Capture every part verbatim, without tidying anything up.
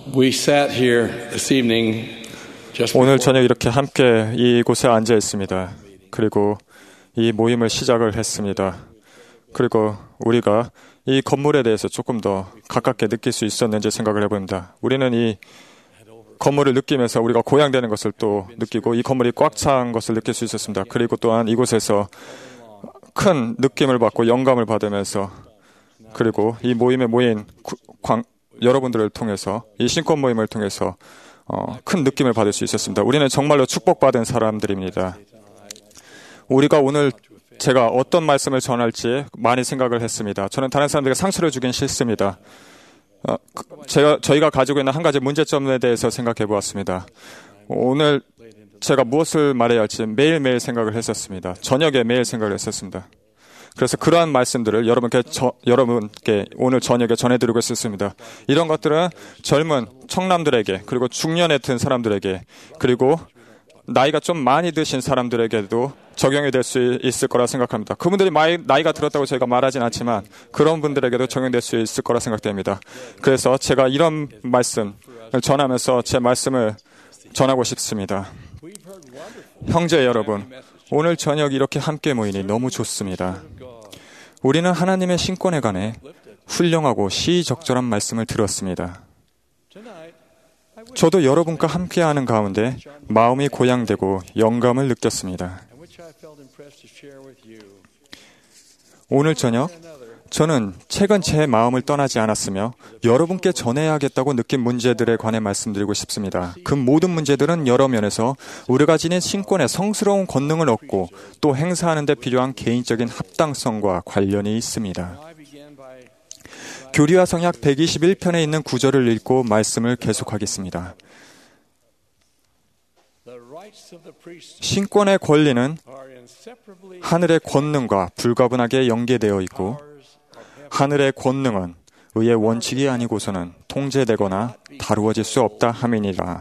We sat here this evening just 오늘 저녁 이렇게 함께 이곳에 앉아 있습니다. 그리고 이 모임을 시작을 했습니다. 그리고 우리가 이 건물에 대해서 조금 더 가깝게 느낄 수 있었는지 생각을 해봅니다. 우리는 이 건물을 느끼면서 우리가 고향되는 것을 또 느끼고 이 건물이 꽉 찬 것을 느낄 수 있었습니다. 그리고 또한 이곳에서 큰 느낌을 받고 영감을 받으면서 그리고 이 모임에 모인 구, 광, 여러분들을 통해서 이 신권 모임을 통해서 어, 큰 느낌을 받을 수 있었습니다. 우리는 정말로 축복받은 사람들입니다. 우리가 오늘 제가 어떤 말씀을 전할지 많이 생각을 했습니다. 저는 다른 사람들에게 상처를 주긴 싫습니다. 어, 제가, 저희가 가지고 있는 한 가지 문제점에 대해서 생각해 보았습니다. 오늘 제가 무엇을 말해야 할지 매일매일 생각을 했었습니다. 저녁에 매일 생각을 했었습니다. 그래서 그러한 말씀들을 여러분께, 저, 여러분께 오늘 저녁에 전해드리고 있었습니다. 이런 것들은 젊은 청남들에게 그리고 중년에 든 사람들에게 그리고 나이가 좀 많이 드신 사람들에게도 적용이 될 수 있을 거라 생각합니다. 그분들이 마이, 나이가 들었다고 저희가 말하진 않지만 그런 분들에게도 적용될 수 있을 거라 생각됩니다. 그래서 제가 이런 말씀을 전하면서 제 말씀을 전하고 싶습니다. 형제 여러분, 오늘 저녁 이렇게 함께 모이니 너무 좋습니다. 우리는 하나님의 신권에 관해 훌륭하고 시의적절한 말씀을 들었습니다. 저도 여러분과 함께하는 가운데 마음이 고향되고 영감을 느꼈습니다. 오늘 저녁 저는 최근 제 마음을 떠나지 않았으며 여러분께 전해야겠다고 느낀 문제들에 관해 말씀드리고 싶습니다. 그 모든 문제들은 여러 면에서 우리가 지닌 신권의 성스러운 권능을 얻고 또 행사하는 데 필요한 개인적인 합당성과 관련이 있습니다. 교리와 성약 백이십일 편에 있는 구절을 읽고 말씀을 계속하겠습니다. 신권의 권리는 하늘의 권능과 불가분하게 연계되어 있고 하늘의 권능은 의의 원칙이 아니고서는 통제되거나 다루어질 수 없다 함이니라.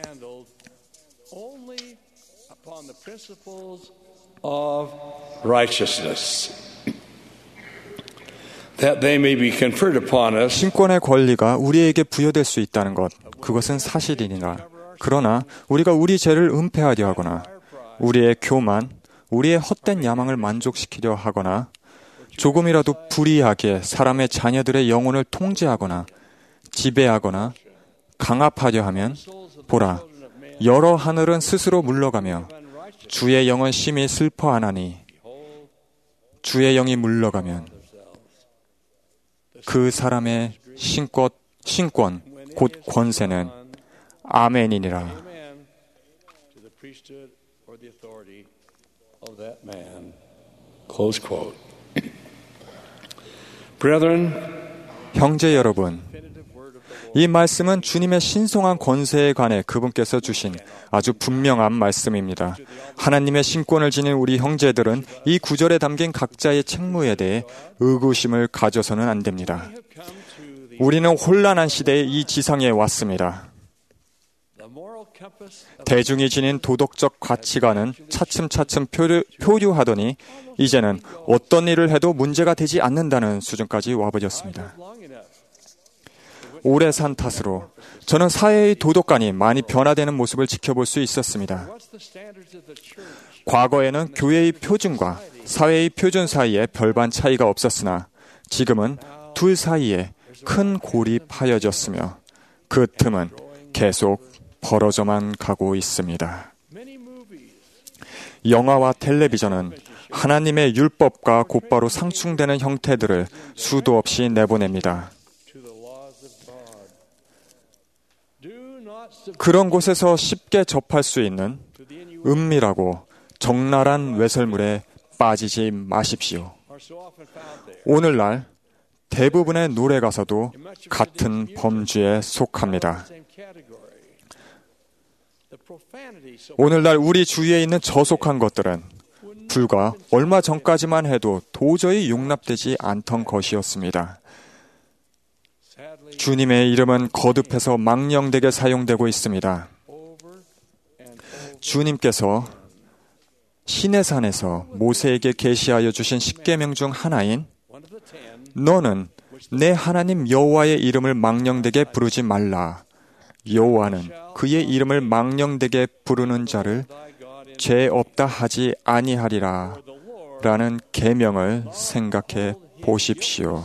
신권의 권리가 우리에게 부여될 수 있다는 것, 그것은 사실이니라. 그러나 우리가 우리 죄를 은폐하려 하거나 우리의 교만, 우리의 헛된 야망을 만족시키려 하거나 조금이라도 불의하게 사람의 자녀들의 영혼을 통제하거나 지배하거나 강압하려 하면 보라, 여러 하늘은 스스로 물러가며 주의 영은 심히 슬퍼하나니 주의 영이 물러가면 그 사람의 신권, 신권 곧 권세는 아멘이니라. Brethren, 형제 여러분, 이 말씀은 주님의 신성한 권세에 관해 그분께서 주신 아주 분명한 말씀입니다. 하나님의 신권을 지닌 우리 형제들은 이 구절에 담긴 각자의 책무에 대해 의구심을 가져서는 안 됩니다. 우리는 혼란한 시대에 이 지상에 왔습니다. 대중이 지닌 도덕적 가치관은 차츰차츰 표류, 표류하더니 이제는 어떤 일을 해도 문제가 되지 않는다는 수준까지 와버렸습니다. 오래 산 탓으로 저는 사회의 도덕관이 많이 변화되는 모습을 지켜볼 수 있었습니다. 과거에는 교회의 표준과 사회의 표준 사이에 별반 차이가 없었으나 지금은 둘 사이에 큰 골이 파여졌으며 그 틈은 계속 벌어져만 가고 있습니다. 영화와 텔레비전은 하나님의 율법과 곧바로 상충되는 형태들을 수도 없이 내보냅니다. 그런 곳에서 쉽게 접할 수 있는 은밀하고 적나라한 외설물에 빠지지 마십시오. 오늘날 대부분의 노래 가사도 같은 범주에 속합니다. 오늘날 우리 주위에 있는 저속한 것들은 불과 얼마 전까지만 해도 도저히 용납되지 않던 것이었습니다. 주님의 이름은 거듭해서 망령되게 사용되고 있습니다. 주님께서 시내산에서 모세에게 계시하여 주신 십계명 중 하나인 너는 내 하나님 여호와의 이름을 망령되게 부르지 말라 여호와는 그의 이름을 망령되게 부르는 자를 죄 없다 하지 아니하리라 라는 계명을 생각해 보십시오.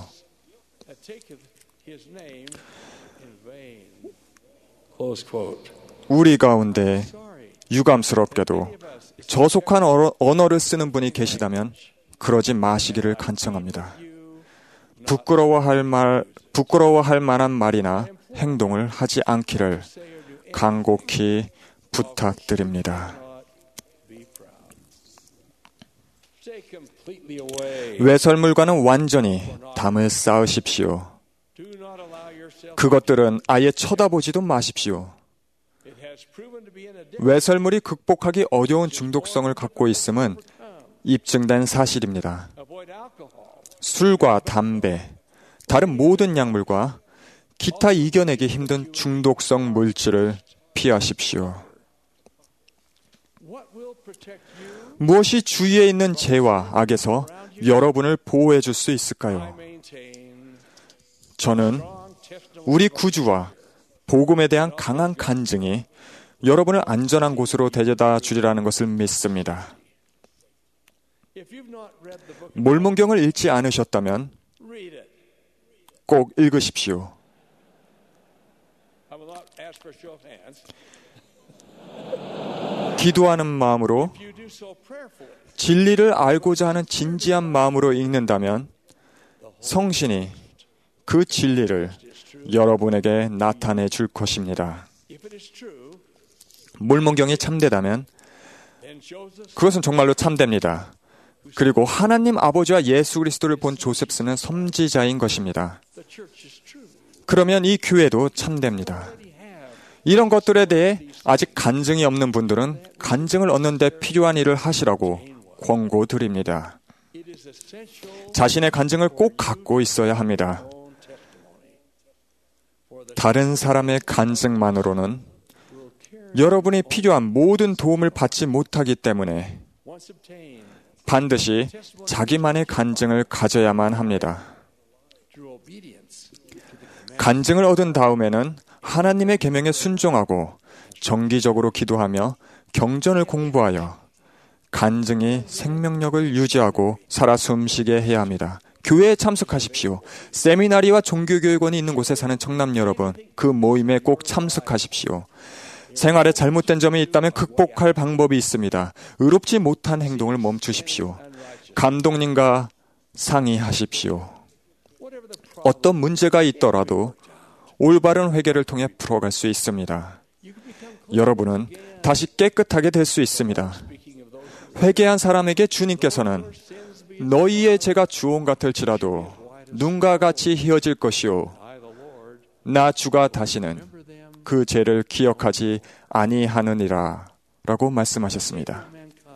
우리 가운데 유감스럽게도 저속한 언어를 쓰는 분이 계시다면 그러지 마시기를 간청합니다. 부끄러워할 말, 부끄러워할 만한 말이나 행동을 하지 않기를 간곡히 부탁드립니다. 외설물과는 완전히 담을 쌓으십시오. 그것들은 아예 쳐다보지도 마십시오. 외설물이 극복하기 어려운 중독성을 갖고 있음은 입증된 사실입니다. 술과 담배, 다른 모든 약물과 기타 이겨내기 힘든 중독성 물질을 피하십시오. 무엇이 주위에 있는 죄와 악에서 여러분을 보호해 줄 수 있을까요? 저는 우리 구주와 복음에 대한 강한 간증이 여러분을 안전한 곳으로 데려다 주리라는 것을 믿습니다. 몰문경을 읽지 않으셨다면 꼭 읽으십시오. 기도하는 마음으로 진리를 알고자 하는 진지한 마음으로 읽는다면 성신이 그 진리를 여러분에게 나타내 줄 것입니다. 몰문경이 참되다면 그것은 정말로 참됩니다. 그리고 하나님 아버지와 예수 그리스도를 본 조셉스는 선지자인 것입니다. 그러면 이 교회도 참됩니다. 이런 것들에 대해 아직 간증이 없는 분들은 간증을 얻는 데 필요한 일을 하시라고 권고드립니다. 자신의 간증을 꼭 갖고 있어야 합니다. 다른 사람의 간증만으로는 여러분이 필요한 모든 도움을 받지 못하기 때문에 반드시 자기만의 간증을 가져야만 합니다. 간증을 얻은 다음에는 하나님의 계명에 순종하고 정기적으로 기도하며 경전을 공부하여 간증이 생명력을 유지하고 살아 숨쉬게 해야 합니다. 교회에 참석하십시오. 세미나리와 종교교육원이 있는 곳에 사는 청남 여러분, 그 모임에 꼭 참석하십시오. 생활에 잘못된 점이 있다면 극복할 방법이 있습니다. 의롭지 못한 행동을 멈추십시오. 감독님과 상의하십시오. 어떤 문제가 있더라도 올바른 회개를 통해 풀어갈 수 있습니다. 여러분은 다시 깨끗하게 될 수 있습니다. 회개한 사람에게 주님께서는 너희의 죄가 주홍 같을지라도 눈과 같이 희어질 것이요 나 주가 다시는 그 죄를 기억하지 아니하느니라 라고 말씀하셨습니다.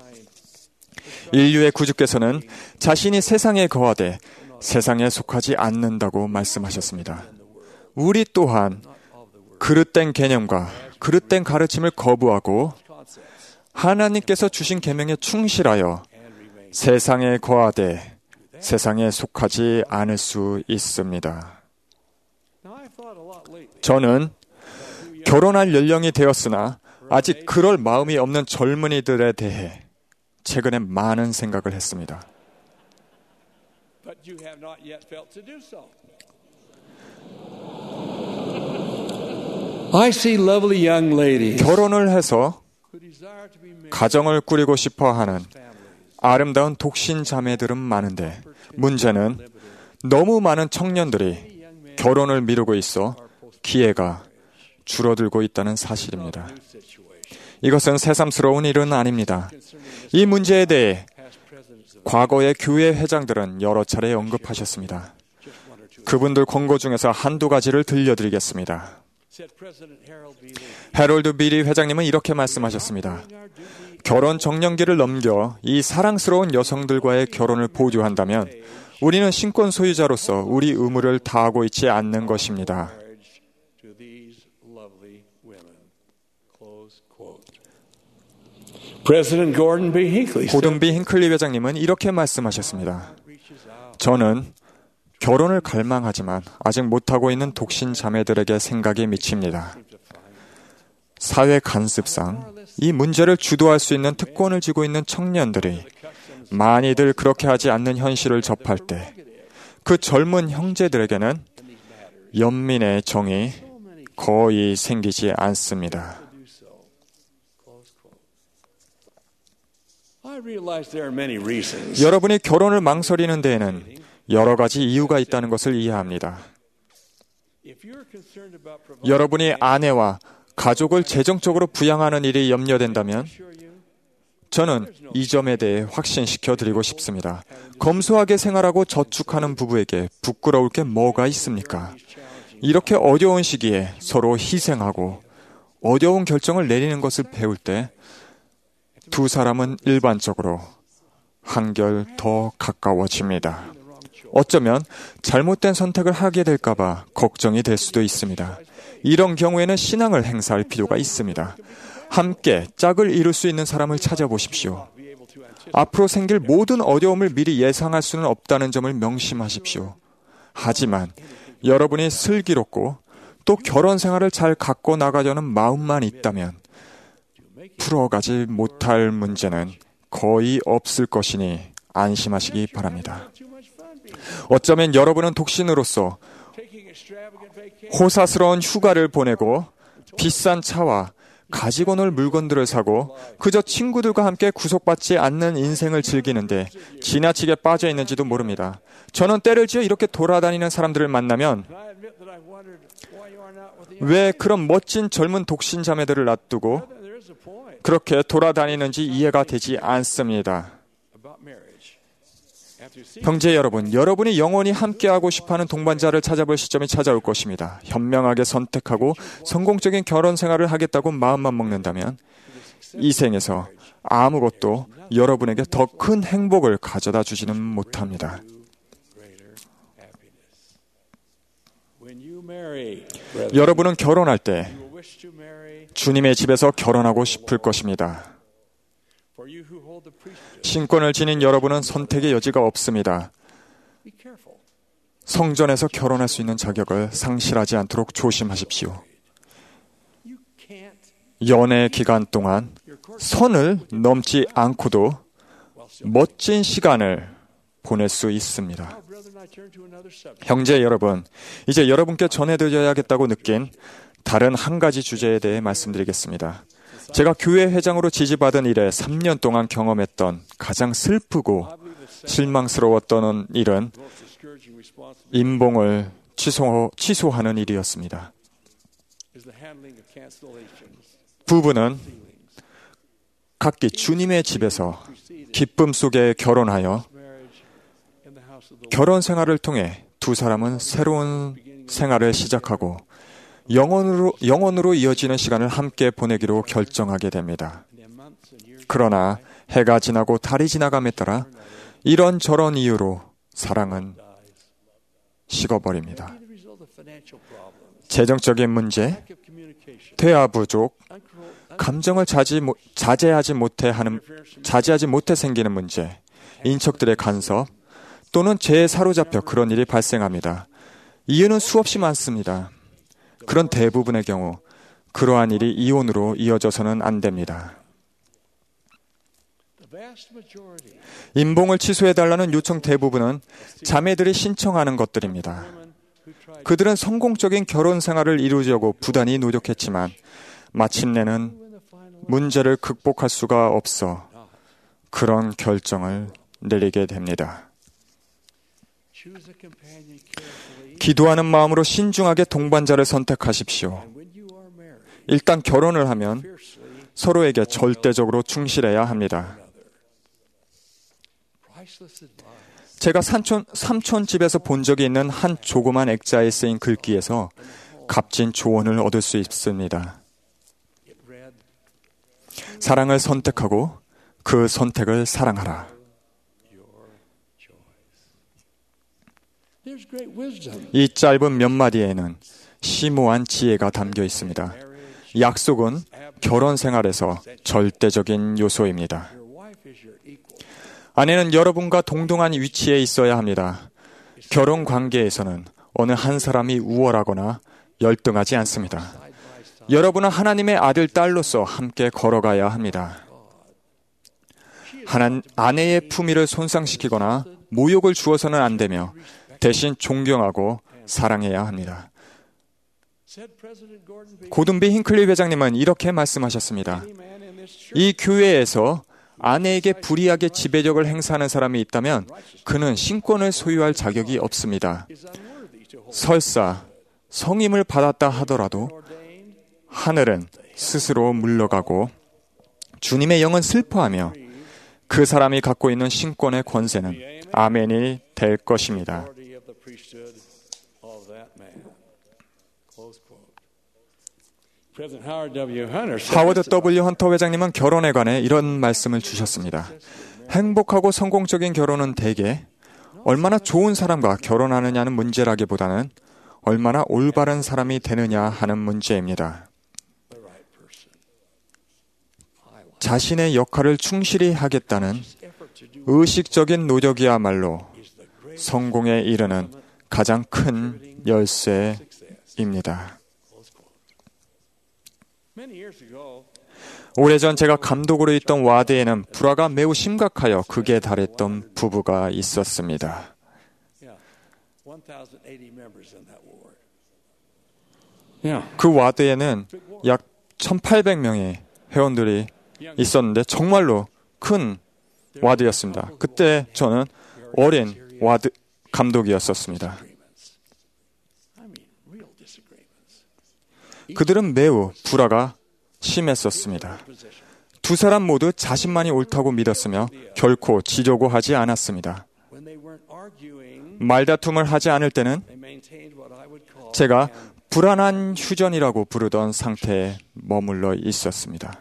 인류의 구주께서는 자신이 세상에 거하되 세상에 속하지 않는다고 말씀하셨습니다. 우리 또한 그릇된 개념과 그릇된 가르침을 거부하고 하나님께서 주신 계명에 충실하여 세상에 거하되 세상에 속하지 않을 수 있습니다. 저는 결혼할 연령이 되었으나 아직 그럴 마음이 없는 젊은이들에 대해 최근에 많은 생각을 했습니다. I see lovely young ladies 결혼을 해서 가정을 꾸리고 싶어 하는 아름다운 독신 자매들은 많은데 문제는 너무 많은 청년들이 결혼을 미루고 있어 기회가 줄어들고 있다는 사실입니다. 이것은 새삼스러운 일은 아닙니다. 이 문제에 대해 과거의 교회 회장들은 여러 차례 언급하셨습니다. 그분들 권고 중에서 한두 가지를 들려드리겠습니다. 해롤드 비리 회장님은 이렇게 말씀하셨습니다. 결혼 정년기를 넘겨 이 사랑스러운 여성들과의 결혼을 보조한다면 우리는 신권 소유자로서 우리 의무를 다하고 있지 않는 것입니다. 고든 비 힌클리 회장님은 이렇게 말씀하셨습니다. 저는 결혼을 갈망하지만 아직 못하고 있는 독신 자매들에게 생각이 미칩니다. 사회 간습상 이 문제를 주도할 수 있는 특권을 쥐고 있는 청년들이 많이들 그렇게 하지 않는 현실을 접할 때 그 젊은 형제들에게는 연민의 정이 거의 생기지 않습니다. 여러분이 결혼을 망설이는 데에는 여러 가지 이유가 있다는 것을 이해합니다. 여러분이 아내와 가족을 재정적으로 부양하는 일이 염려된다면 저는 이 점에 대해 확신시켜 드리고 싶습니다. 검소하게 생활하고 저축하는 부부에게 부끄러울 게 뭐가 있습니까? 이렇게 어려운 시기에 서로 희생하고 어려운 결정을 내리는 것을 배울 때 두 사람은 일반적으로 한결 더 가까워집니다. 어쩌면 잘못된 선택을 하게 될까봐 걱정이 될 수도 있습니다. 이런 경우에는 신앙을 행사할 필요가 있습니다. 함께 짝을 이룰 수 있는 사람을 찾아보십시오. 앞으로 생길 모든 어려움을 미리 예상할 수는 없다는 점을 명심하십시오. 하지만 여러분이 슬기롭고 또 결혼 생활을 잘 갖고 나가려는 마음만 있다면 풀어가지 못할 문제는 거의 없을 것이니 안심하시기 바랍니다. 어쩌면 여러분은 독신으로서 호사스러운 휴가를 보내고 비싼 차와 가지고 놀 물건들을 사고 그저 친구들과 함께 구속받지 않는 인생을 즐기는데 지나치게 빠져 있는지도 모릅니다. 저는 때를 지어 이렇게 돌아다니는 사람들을 만나면 왜 그런 멋진 젊은 독신 자매들을 놔두고 그렇게 돌아다니는지 이해가 되지 않습니다. 형제 여러분, 여러분이 영원히 함께하고 싶어하는 동반자를 찾아볼 시점이 찾아올 것입니다. 현명하게 선택하고 성공적인 결혼 생활을 하겠다고 마음만 먹는다면 이 생에서 아무것도 여러분에게 더 큰 행복을 가져다 주지는 못합니다. 여러분은 결혼할 때 주님의 집에서 결혼하고 싶을 것입니다. 신권을 지닌 여러분은 선택의 여지가 없습니다. 성전에서 결혼할 수 있는 자격을 상실하지 않도록 조심하십시오. 연애 기간 동안 선을 넘지 않고도 멋진 시간을 보낼 수 있습니다. 형제 여러분, 이제 여러분께 전해드려야겠다고 느낀 다른 한 가지 주제에 대해 말씀드리겠습니다. 제가 교회 회장으로 지지받은 이래 삼 년 동안 경험했던 가장 슬프고 실망스러웠던 일은 임봉을 취소, 취소하는 일이었습니다. 부부는 각기 주님의 집에서 기쁨 속에 결혼하여 결혼 생활을 통해 두 사람은 새로운 생활을 시작하고 영원으로, 영원으로 이어지는 시간을 함께 보내기로 결정하게 됩니다. 그러나 해가 지나고 달이 지나감에 따라 이런저런 이유로 사랑은 식어버립니다. 재정적인 문제, 대화 부족, 감정을 자지, 자제하지 못해 하는, 자제하지 못해 생기는 문제, 인척들의 간섭, 또는 죄에 사로잡혀 그런 일이 발생합니다. 이유는 수없이 많습니다. 그런 대부분의 경우 그러한 일이 이혼으로 이어져서는 안 됩니다. 임봉을 취소해달라는 요청 대부분은 자매들이 신청하는 것들입니다. 그들은 성공적인 결혼 생활을 이루려고 부단히 노력했지만 마침내는 문제를 극복할 수가 없어 그런 결정을 내리게 됩니다. 기도하는 마음으로 신중하게 동반자를 선택하십시오. 일단 결혼을 하면 서로에게 절대적으로 충실해야 합니다. 제가 삼촌, 삼촌 집에서 본 적이 있는 한 조그만 액자에 쓰인 글귀에서 값진 조언을 얻을 수 있습니다. 사랑을 선택하고 그 선택을 사랑하라. 이 짧은 몇 마디에는 심오한 지혜가 담겨 있습니다. 약속은 결혼 생활에서 절대적인 요소입니다. 아내는 여러분과 동등한 위치에 있어야 합니다. 결혼 관계에서는 어느 한 사람이 우월하거나 열등하지 않습니다. 여러분은 하나님의 아들, 딸로서 함께 걸어가야 합니다. 하나, 아내의 품위를 손상시키거나 모욕을 주어서는 안 되며 대신 존경하고 사랑해야 합니다. 고든 비 힌클리 회장님은 이렇게 말씀하셨습니다. 이 교회에서 아내에게 불이하게 지배력을 행사하는 사람이 있다면 그는 신권을 소유할 자격이 없습니다. 설사 성임을 받았다 하더라도 하늘은 스스로 물러가고 주님의 영은 슬퍼하며 그 사람이 갖고 있는 신권의 권세는 아멘이 될 것입니다. 하워드 더블유 헌터 회장님은 결혼에 관해 이런 말씀을 주셨습니다. 행복하고 성공적인 결혼은 대개 얼마나 좋은 사람과 결혼하느냐는 문제라기보다는 얼마나 올바른 사람이 되느냐 하는 문제입니다. 자신의 역할을 충실히 하겠다는 의식적인 노력이야말로 성공에 이르는 가장 큰 열쇠입니다. 오래전 제가 감독으로 있던 와드에는 불화가 매우 심각하여 극에 달했던 부부가 있었습니다. 그 와드에는 약 천팔백 명의 회원들이 있었는데 정말로 큰 와드였습니다. 그때 저는 어린 와드 감독이었었습니다. 그들은 매우 불화가 심했었습니다. 두 사람 모두 자신만이 옳다고 믿었으며 결코 지려고 하지 않았습니다. 말다툼을 하지 않을 때는 제가 불안한 휴전이라고 부르던 상태에 머물러 있었습니다.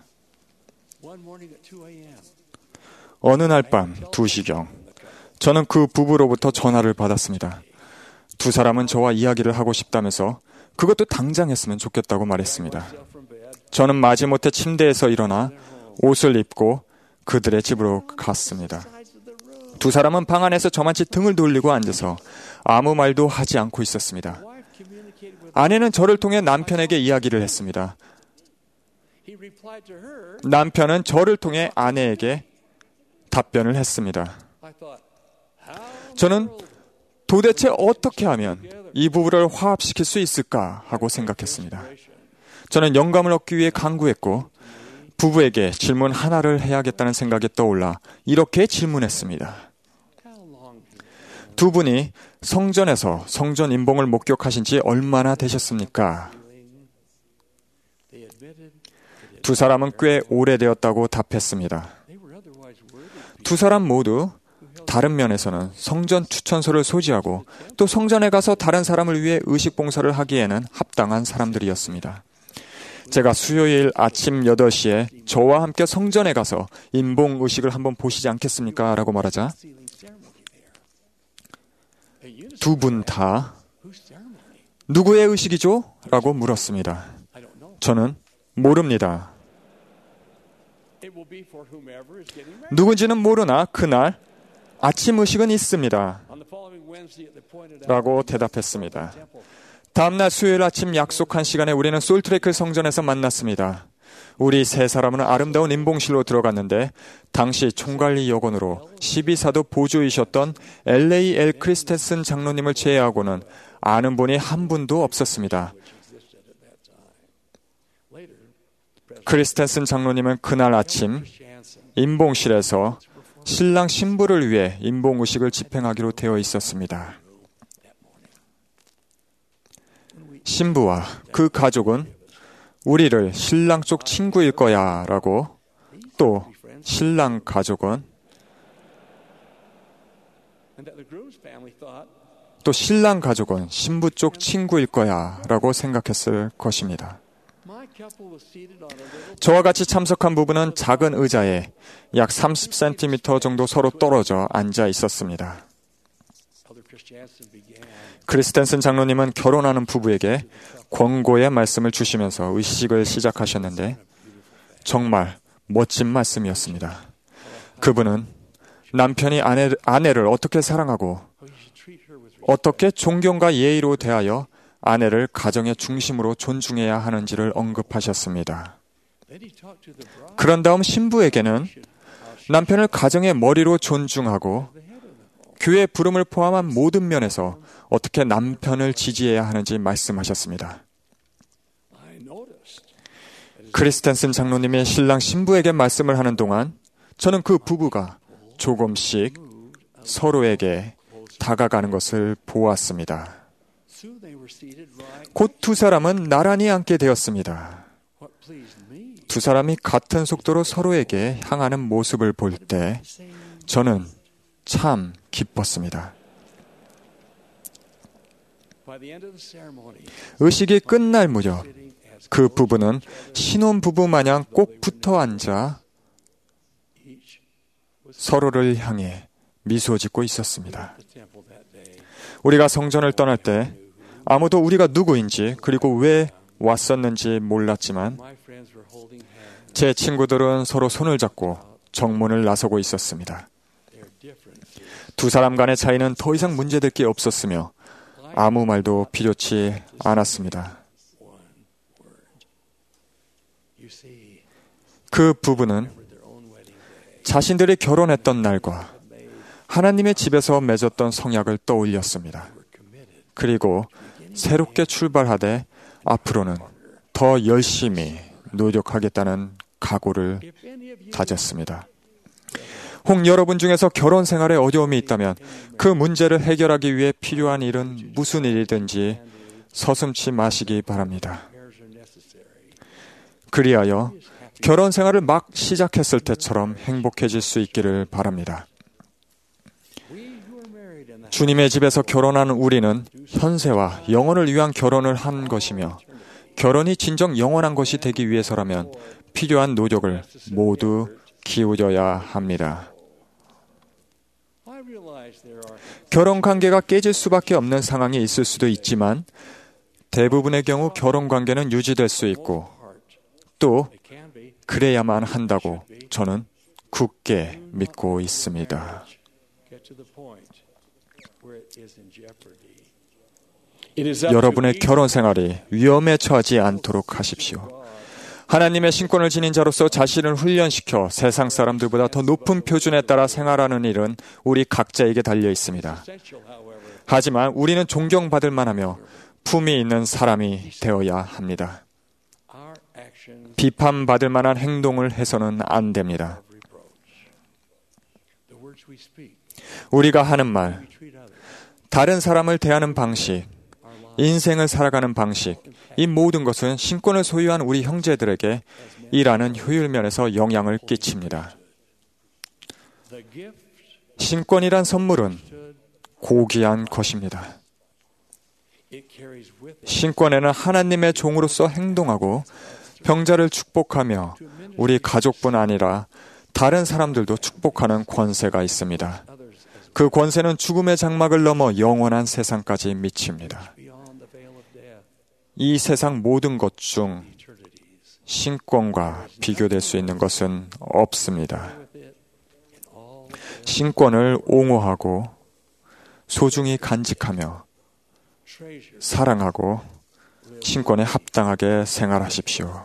어느 날 밤 두 시경 저는 그 부부로부터 전화를 받았습니다. 두 사람은 저와 이야기를 하고 싶다면서 그것도 당장 했으면 좋겠다고 말했습니다. 저는 마지못해 침대에서 일어나 옷을 입고 그들의 집으로 갔습니다. 두 사람은 방 안에서 저만치 등을 돌리고 앉아서 아무 말도 하지 않고 있었습니다. 아내는 저를 통해 남편에게 이야기를 했습니다. 남편은 저를 통해 아내에게 답변을 했습니다. 저는 도대체 어떻게 하면 이 부부를 화합시킬 수 있을까 하고 생각했습니다. 저는 영감을 얻기 위해 간구했고 부부에게 질문 하나를 해야겠다는 생각이 떠올라 이렇게 질문했습니다. 두 분이 성전에서 성전 임봉을 목격하신 지 얼마나 되셨습니까? 두 사람은 꽤 오래되었다고 답했습니다. 두 사람 모두 다른 면에서는 성전 추천서를 소지하고 또 성전에 가서 다른 사람을 위해 의식 봉사를 하기에는 합당한 사람들이었습니다. 제가 수요일 아침 여덟 시에 저와 함께 성전에 가서 임봉 의식을 한번 보시지 않겠습니까? 라고 말하자 두 분 다 누구의 의식이죠? 라고 물었습니다. 저는 모릅니다. 누군지는 모르나 그날 아침 의식은 있습니다. 라고 대답했습니다. 다음날 수요일 아침 약속한 시간에 우리는 솔트레이크 성전에서 만났습니다. 우리 세 사람은 아름다운 임봉실로 들어갔는데 당시 총관리 여건으로 십이사도 보조이셨던 엘에이 엘 크리스텐슨 장로님을 제외하고는 아는 분이 한 분도 없었습니다. 크리스텐슨 장로님은 그날 아침 임봉실에서 신랑 신부를 위해 임봉의식을 집행하기로 되어 있었습니다. 신부와 그 가족은 우리를 신랑 쪽 친구일 거야 라고 또 신랑 가족은 또 신랑 가족은 신부 쪽 친구일 거야 라고 생각했을 것입니다. 저와 같이 참석한 부부는 작은 의자에 약 삼십 센티미터 정도 서로 떨어져 앉아 있었습니다. 크리스텐슨 장로님은 결혼하는 부부에게 권고의 말씀을 주시면서 의식을 시작하셨는데 정말 멋진 말씀이었습니다. 그분은 남편이 아내, 아내를 어떻게 사랑하고 어떻게 존경과 예의로 대하여 아내를 가정의 중심으로 존중해야 하는지를 언급하셨습니다. 그런 다음 신부에게는 남편을 가정의 머리로 존중하고 교회 부름을 포함한 모든 면에서 어떻게 남편을 지지해야 하는지 말씀하셨습니다. 크리스텐슨 장로님이 신랑 신부에게 말씀을 하는 동안 저는 그 부부가 조금씩 서로에게 다가가는 것을 보았습니다. 곧 두 사람은 나란히 앉게 되었습니다. 두 사람이 같은 속도로 서로에게 향하는 모습을 볼 때 저는 참 기뻤습니다. 의식이 끝날 무렵 그 부부는 신혼부부 마냥 꼭 붙어 앉아 서로를 향해 미소 짓고 있었습니다. 우리가 성전을 떠날 때 아무도 우리가 누구인지 그리고 왜 왔었는지 몰랐지만 제 친구들은 서로 손을 잡고 정문을 나서고 있었습니다. 두 사람 간의 차이는 더 이상 문제될 게 없었으며 아무 말도 필요치 않았습니다. 그 부부는 자신들이 결혼했던 날과 하나님의 집에서 맺었던 성약을 떠올렸습니다. 그리고 새롭게 출발하되 앞으로는 더 열심히 노력하겠다는 각오를 다졌습니다. 혹 여러분 중에서 결혼 생활에 어려움이 있다면 그 문제를 해결하기 위해 필요한 일은 무슨 일이든지 서슴지 마시기 바랍니다. 그리하여 결혼 생활을 막 시작했을 때처럼 행복해질 수 있기를 바랍니다. 주님의 집에서 결혼한 우리는 현세와 영혼을 위한 결혼을 한 것이며 결혼이 진정 영원한 것이 되기 위해서라면 필요한 노력을 모두 기울여야 합니다. 결혼 관계가 깨질 수밖에 없는 상황이 있을 수도 있지만 대부분의 경우 결혼 관계는 유지될 수 있고 또 그래야만 한다고 저는 굳게 믿고 있습니다. 여러분의 결혼 생활이 위험에 처하지 않도록 하십시오. 하나님의 신권을 지닌 자로서 자신을 훈련시켜 세상 사람들보다 더 높은 표준에 따라 생활하는 일은 우리 각자에게 달려 있습니다. 하지만 우리는 존경받을 만하며 품이 있는 사람이 되어야 합니다. 비판받을 만한 행동을 해서는 안 됩니다. 우리가 하는 말, 다른 사람을 대하는 방식, 인생을 살아가는 방식, 이 모든 것은 신권을 소유한 우리 형제들에게 일하는 효율 면에서 영향을 끼칩니다. 신권이란 선물은 고귀한 것입니다. 신권에는 하나님의 종으로서 행동하고 병자를 축복하며 우리 가족뿐 아니라 다른 사람들도 축복하는 권세가 있습니다. 그 권세는 죽음의 장막을 넘어 영원한 세상까지 미칩니다. 이 세상 모든 것 중 신권과 비교될 수 있는 것은 없습니다. 신권을 옹호하고 소중히 간직하며 사랑하고 신권에 합당하게 생활하십시오.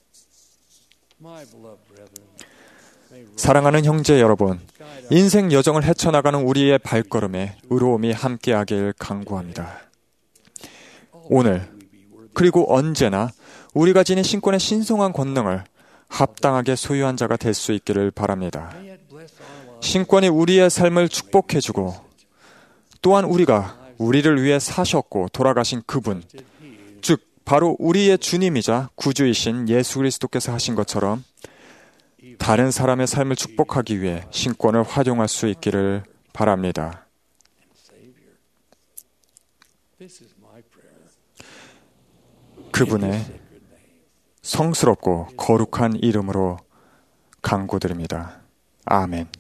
사랑하는 형제 여러분, 인생 여정을 헤쳐나가는 우리의 발걸음에 의로움이 함께하길 간구합니다. 오늘 그리고 언제나 우리가 지닌 신권의 신성한 권능을 합당하게 소유한 자가 될 수 있기를 바랍니다. 신권이 우리의 삶을 축복해주고 또한 우리가 우리를 위해 사셨고 돌아가신 그분, 즉 바로 우리의 주님이자 구주이신 예수 그리스도께서 하신 것처럼 다른 사람의 삶을 축복하기 위해 신권을 활용할 수 있기를 바랍니다. 그분의 성스럽고 거룩한 이름으로 간구드립니다. 아멘.